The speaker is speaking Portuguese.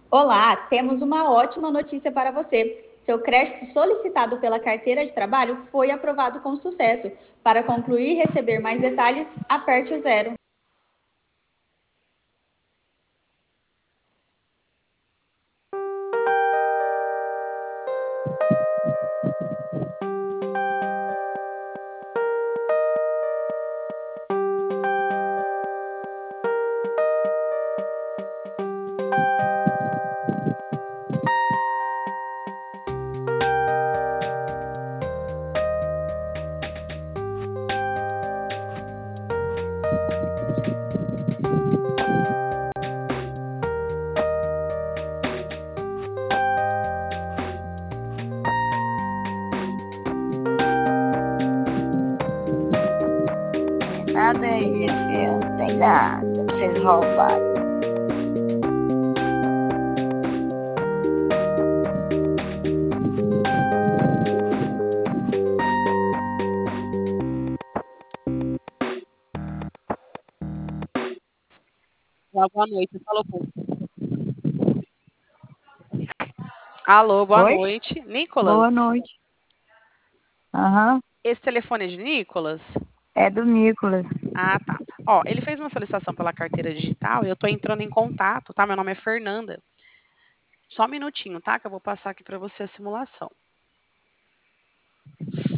Olá, temos uma ótima notícia para você. Seu crédito solicitado pela carteira de trabalho foi aprovado com sucesso. Para concluir e receber mais detalhes, aperte o zero. Nada aí, filho. Não tem nada pra vocês roubarem. Boa noite. Falou com. Alô, boa Oi? noite. Boa Nicolas? noite. Aham. Esse telefone é de Nicolas? É do Nicolas. Ah, tá. Ó, ele fez uma solicitação pela carteira digital e eu tô entrando em contato, tá? Meu nome é Fernanda. Só um minutinho, tá? Que eu vou passar aqui para você a simulação.